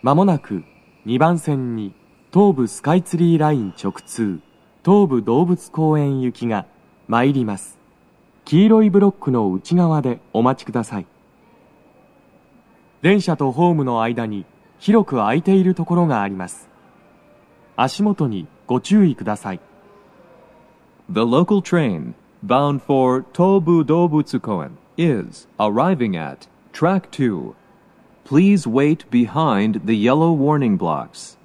まもなく2番線に東武スカイツリーライン直通東武動物公園行きが参ります。黄色いブロックの内側でお待ちください。電車とホームの間に広く空いているところがあります。足元にご注意ください。 The local train bound for Tobu Dobutsukoen is arriving at track 2. Please wait behind the yellow warning blocks.